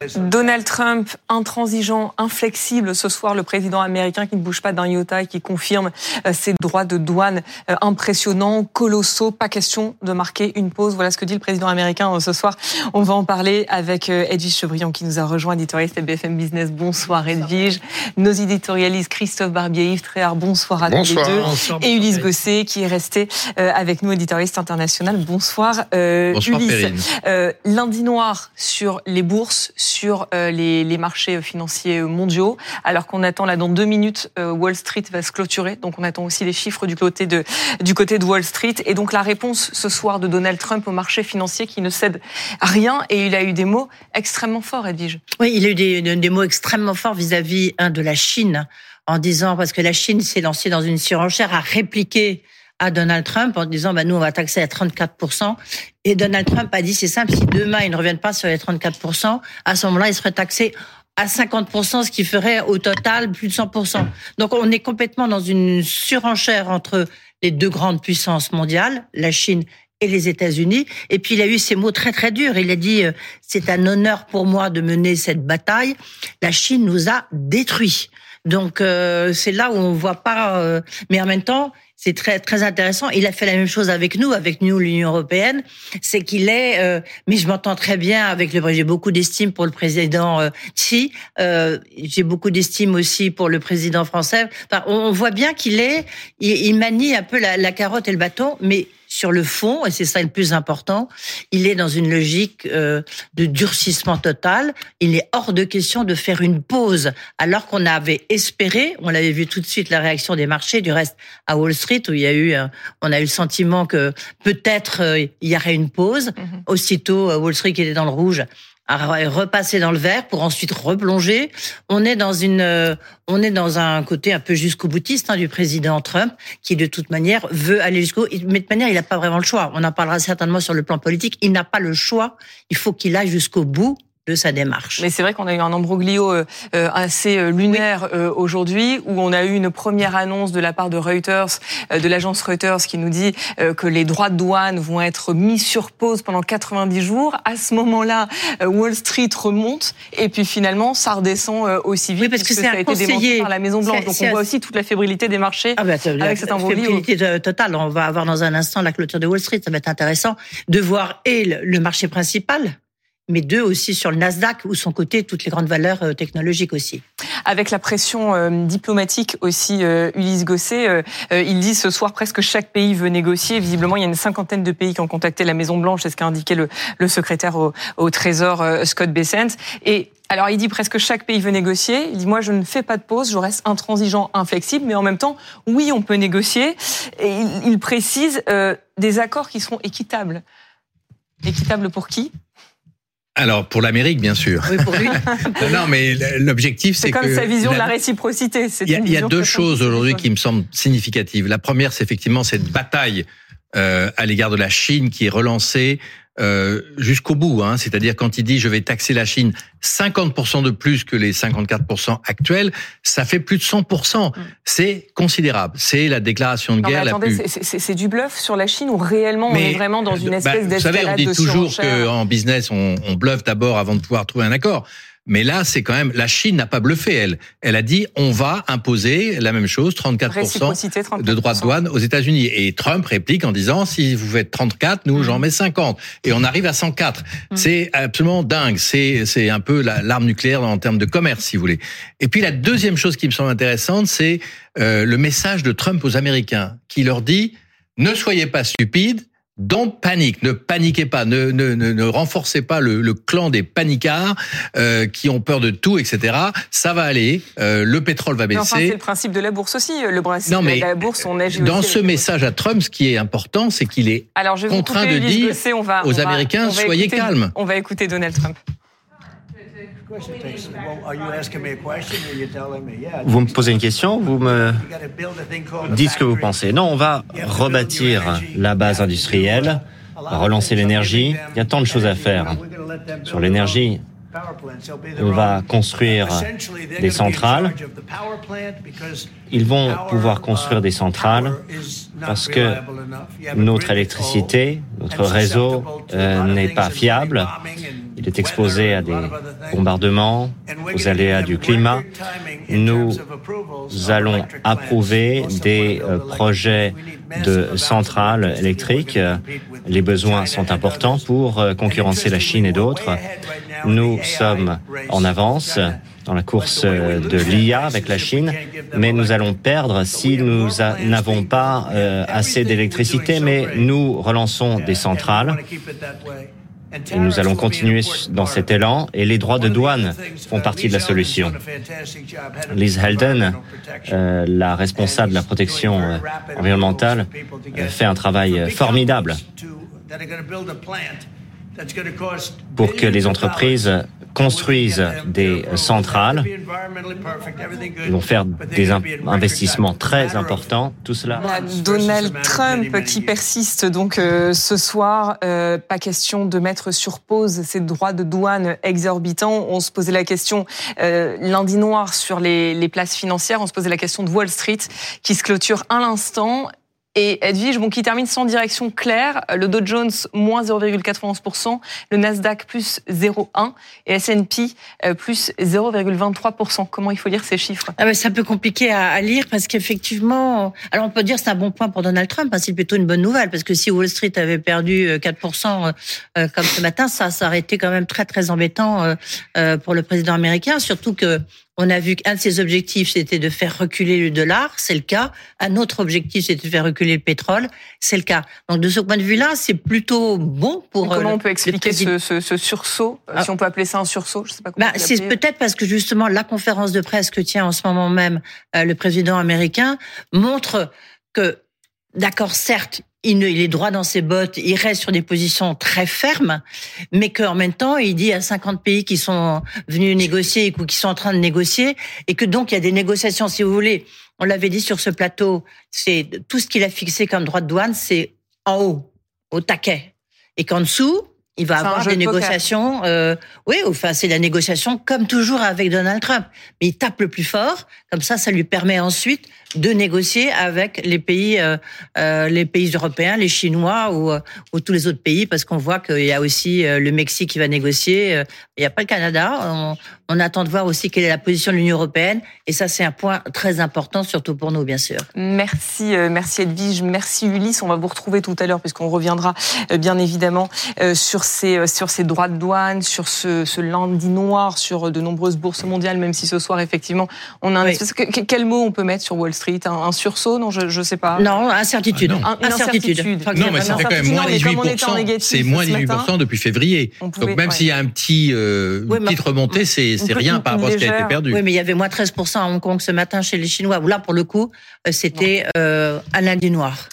Donald Trump, intransigeant, inflexible ce soir, le président américain qui ne bouge pas d'un iota et qui confirme ses droits de douane impressionnants, colossaux. Pas question de marquer une pause. Voilà ce que dit le président américain ce soir. On va en parler avec Edwige Chevrillon qui nous a rejoint, éditorialiste à BFM Business. Bonsoir Edwige. Nos éditorialistes Christophe Barbier, Yves Tréhard, bonsoir à tous les deux. Bonsoir, et Ulysse Gosset qui est resté avec nous, éditorialiste international. Bonsoir, bonsoir Ulysse. Lundi noir sur les bourses, sur les marchés financiers mondiaux, alors qu'on attend là dans 2 minutes, Wall Street va se clôturer, donc on attend aussi les chiffres du côté de Wall Street, et donc la réponse ce soir de Donald Trump au marché financier qui ne cède rien, et il a eu des mots extrêmement forts, Edwige. Oui, il a eu des mots extrêmement forts vis-à-vis de la Chine, en disant, parce que la Chine s'est lancée dans une surenchère à répliquer à Donald Trump en disant nous on va taxer à 34%, et Donald Trump a dit c'est simple, si demain ils ne reviennent pas sur les 34%, à ce moment-là ils seraient taxés à 50%, ce qui ferait au total plus de 100%. Donc on est complètement dans une surenchère entre les deux grandes puissances mondiales, la Chine et les États-Unis. Et puis il a eu ces mots très très durs. Il a dit c'est un honneur pour moi de mener cette bataille. La Chine nous a détruits. Donc c'est là où on voit pas. Mais en même temps, c'est très très intéressant. Il a fait la même chose avec nous, l'Union européenne. C'est qu'il est. Mais je m'entends très bien avec le. J'ai beaucoup d'estime pour le président Xi. J'ai beaucoup d'estime aussi pour le président français. Enfin, on voit bien il manie un peu la carotte et le bâton, mais sur le fond, et c'est ça le plus important, il est dans une logique de durcissement total. Il est hors de question de faire une pause, alors qu'on avait espéré, on l'avait vu tout de suite la réaction des marchés, du reste à Wall Street, où on a eu le sentiment que peut-être il y aurait une pause. Aussitôt, Wall Street qui était dans le rouge à repasser dans le vert pour ensuite replonger. On est dans un côté un peu jusqu'au boutiste du président Trump, qui de toute manière veut aller jusqu'au bout. Mais de toute manière, il n'a pas vraiment le choix. On en parlera certainement sur le plan politique. Il n'a pas le choix. Il faut qu'il aille jusqu'au bout de sa démarche. Mais c'est vrai qu'on a eu un imbroglio assez lunaire aujourd'hui, où on a eu une première annonce de la part de Reuters, de l'agence Reuters, qui nous dit que les droits de douane vont être mis sur pause pendant 90 jours. À ce moment-là, Wall Street remonte, et puis finalement, ça redescend aussi vite, parce que ça a été démenti par la Maison Blanche. Donc on voit aussi toute la fébrilité des marchés avec cet imbroglio. Fébrilité totale. On va avoir dans un instant la clôture de Wall Street. Ça va être intéressant de voir le marché principal, mais 2 aussi sur le Nasdaq, où sont cotées toutes les grandes valeurs technologiques aussi. Avec la pression diplomatique aussi, Ulysse Gosset, il dit ce soir presque chaque pays veut négocier. Visiblement, il y a une 50aine de pays qui ont contacté la Maison-Blanche, c'est ce qu'a indiqué le secrétaire au Trésor, Scott Bessent. Et alors, il dit presque chaque pays veut négocier. Il dit moi, je ne fais pas de pause, je reste intransigeant, inflexible, mais en même temps, oui, on peut négocier. Et il précise des accords qui seront équitables. Équitables pour qui ? Alors, pour l'Amérique, bien sûr. Oui, pour lui. Non, mais l'objectif, c'est que... C'est comme sa vision de la réciprocité. Il y a 2 choses aujourd'hui qui me semblent significatives. La première, c'est effectivement cette bataille à l'égard de la Chine qui est relancée jusqu'au bout. C'est-à-dire quand il dit « je vais taxer la Chine 50% de plus que les 54% actuels », ça fait plus de 100%. C'est considérable. C'est la déclaration de guerre la plus... C'est du bluff sur la Chine, ou réellement on est vraiment dans une espèce d'escalade de surenchère ? Vous savez, on dit toujours qu'en business, on bluffe d'abord avant de pouvoir trouver un accord. Mais là, c'est quand même, la Chine n'a pas bluffé, elle a dit, on va imposer la même chose, 34% de droits de douane aux États-Unis. Et Trump réplique en disant, si vous faites 34, nous, j'en mets 50. Et on arrive à 104. C'est absolument dingue. C'est un peu l'arme nucléaire en termes de commerce, si vous voulez. Et puis, la deuxième chose qui me semble intéressante, c'est le message de Trump aux Américains, qui leur dit, ne soyez pas stupides, don't panique, ne paniquez pas, ne renforcez pas le clan des paniquards qui ont peur de tout, etc. Ça va aller, le pétrole va baisser. Enfin, c'est le principe de la bourse aussi. Le principe de la bourse, on agit dans ce message à Trump, ce qui est important, c'est qu'il est contraint de dire aux Américains, soyez calmes. On va écouter Donald Trump. Vous me posez une question, vous me dites ce que vous pensez. Non, on va rebâtir la base industrielle, relancer l'énergie. Il y a tant de choses à faire sur l'énergie. On va construire des centrales. Ils vont pouvoir construire des centrales parce que notre électricité, notre réseau n'est pas fiable. Il est exposé à des bombardements, aux aléas du climat. Nous allons approuver des projets de centrales électriques. Les besoins sont importants pour concurrencer la Chine et d'autres. Nous sommes en avance dans la course de l'IA avec la Chine, mais nous allons perdre si nous n'avons pas assez d'électricité, mais nous relançons des centrales et nous allons continuer dans cet élan et les droits de douane font partie de la solution. Liz Helden, la responsable de la protection environnementale, fait un travail formidable pour que les entreprises construisent des centrales. Ils vont faire des investissements très importants, tout cela. Donald Trump qui persiste donc ce soir. Pas question de mettre sur pause ces droits de douane exorbitants. On se posait la question lundi noir sur les places financières. On se posait la question de Wall Street qui se clôture à l'instant. Et Edwige, qui termine sans direction claire, le Dow Jones moins 0,91%, le Nasdaq plus 0,1% et S&P plus 0,23%. Comment il faut lire ces chiffres ? C'est un peu compliqué à lire parce qu'effectivement, alors on peut dire que c'est un bon point pour Donald Trump, c'est plutôt une bonne nouvelle parce que si Wall Street avait perdu 4% comme ce matin, ça aurait été quand même très très embêtant pour le président américain, surtout que on a vu qu'un de ses objectifs, c'était de faire reculer le dollar, c'est le cas. Un autre objectif, c'était de faire reculer le pétrole, c'est le cas. Donc de ce point de vue-là, c'est plutôt bon pour... Comment on peut expliquer ce sursaut, si on peut appeler ça un sursaut, je sais pas comment c'est peut-être parce que justement la conférence de presse que tient en ce moment même le président américain montre que, d'accord, certes, il est droit dans ses bottes, il reste sur des positions très fermes, mais qu'en même temps, il dit à 50 pays qui sont venus négocier ou qui sont en train de négocier, et que donc il y a des négociations, si vous voulez. On l'avait dit sur ce plateau, c'est tout ce qu'il a fixé comme droit de douane, c'est en haut, au taquet, et qu'en dessous, il va avoir des négociations. C'est la négociation comme toujours avec Donald Trump. Mais il tape le plus fort, comme ça lui permet ensuite de négocier avec les pays européens, les Chinois ou tous les autres pays, parce qu'on voit qu'il y a aussi le Mexique qui va négocier. Il n'y a pas le Canada. On attend de voir aussi quelle est la position de l'Union européenne. Et ça, c'est un point très important, surtout pour nous, bien sûr. Merci Edwige, merci Ulysse. On va vous retrouver tout à l'heure, puisqu'on reviendra bien évidemment sur ces droits de douane, sur ce lundi noir, sur de nombreuses bourses mondiales, même si ce soir, effectivement, on a un espèce... Quel mot on peut mettre sur Wall Street ? Un sursaut ? Non, je sais pas. Non, incertitude. Incertitude. Non, mais ça fait quand même moins 18%. C'est moins 18% depuis février. Donc même s'il y a une petite remontée, c'est rien par rapport à ce qui a été perdu. Oui, mais il y avait moins 13% à Hong Kong ce matin chez les Chinois, où là, pour le coup, c'était un lundi noir.